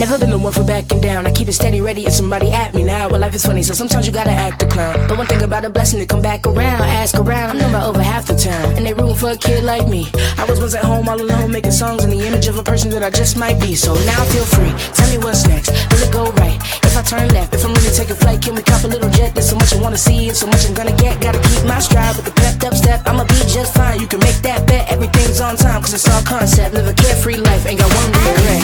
Never been the one for backing down. I keep it steady, ready if somebody at me now. Well, life is funny, so sometimes you gotta act the clown. But one thing about a blessing to come back around, ask around. I'm known by over half the town, and they rooting for a kid like me. I was once at home all alone, making songs in the image of a person that I just might be. So now feel free, tell me what's next. Will it go right? If I turn left, if I'm really taking flight, can we cop a little jet? There's so much I wanna see and so much I'm gonna get. Gotta keep my stride with the pepped up step. I'ma be just fine. You can make that bet. Everything's on time, cause it's all concept. Live a carefree life, ain't got one regret.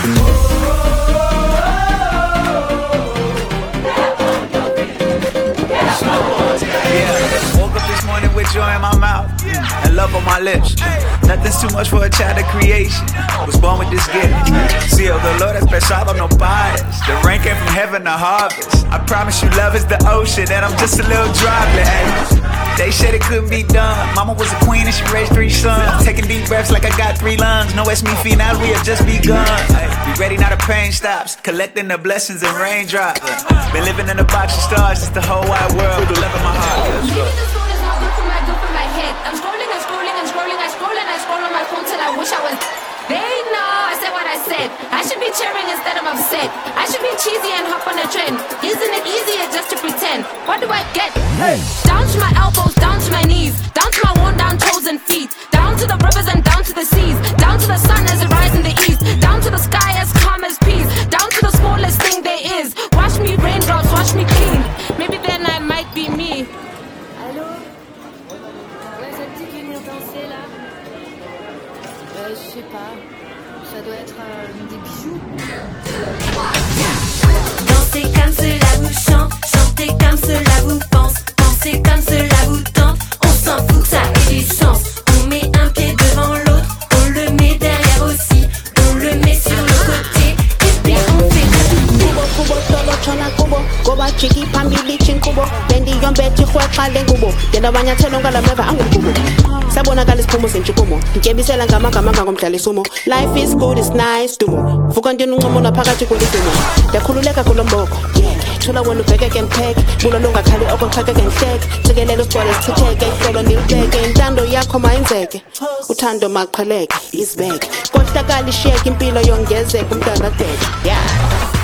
Yeah, woke up this morning with joy in my mouth and love on my lips. Nothing's too much for a child of creation. Was born with this gift. See, oh, the Lord has pensado, no bias. The rain came from heaven to harvest. I promise you, love is the ocean, and I'm just a little droplet. Ay. They said it couldn't be done. Mama was a queen and she raised 3 sons. Taking deep breaths like I got 3 lungs. No, it's me, now we have just begun. Ay. Be ready now, the pain stops. Collecting the blessings and raindrops. Been living in a box of stars, it's the whole wide world. Love in my heart. Let's go. I'm scrolling and scrolling and scrolling. I scroll and I scroll on my phone till I wish I was. They know I said what I said. I should be cheering instead of upset. I should be cheesy and hop on a trend. Isn't it easier just to pretend? What do I get? Hey. Down to my elbows, down to my knees, down to my worn down toes and feet, down to the rivers and down to the seas, down to the sun as it rises in the east, down to the sky as calm as peace, down to the smallest thing there is. Wash me raindrops, wash me clean. Maybe then I might be me. Je sais pas, ça doit être des bijoux. Dansez comme cela vous chante, chantez comme cela vous pense, pensez comme cela vous tente, on s'en fout que ça ait du sens. On met un pied devant l'autre, on le met derrière aussi, on le met sur le côté, et puis on fait Kubo, kubo, tolo, chona, kubo, goba, chiki, pambili, chin, kubo, bendi, yombe, tijuwa, kale, kubo, denda, banya, telo, ngala, meva, angu, kubo. Sabonakala isiphumo sentshukumo ntyebisela ngamagama ngomdlala isumo. Life is good, it's nice, dumo vuka ntweni uncomo naphakathi kwelifimo. Ndiyakhululeka kulo mboko, thula wena ubhekeke mpheke bulo lungakhali oko xhakeke ngihleke jikelele usigcwale sichitheke ihlolo ndilibeke intando yakho mayenzeke uthando maqheleke is back kohlakala isheke impilo yongezeka umntana dede.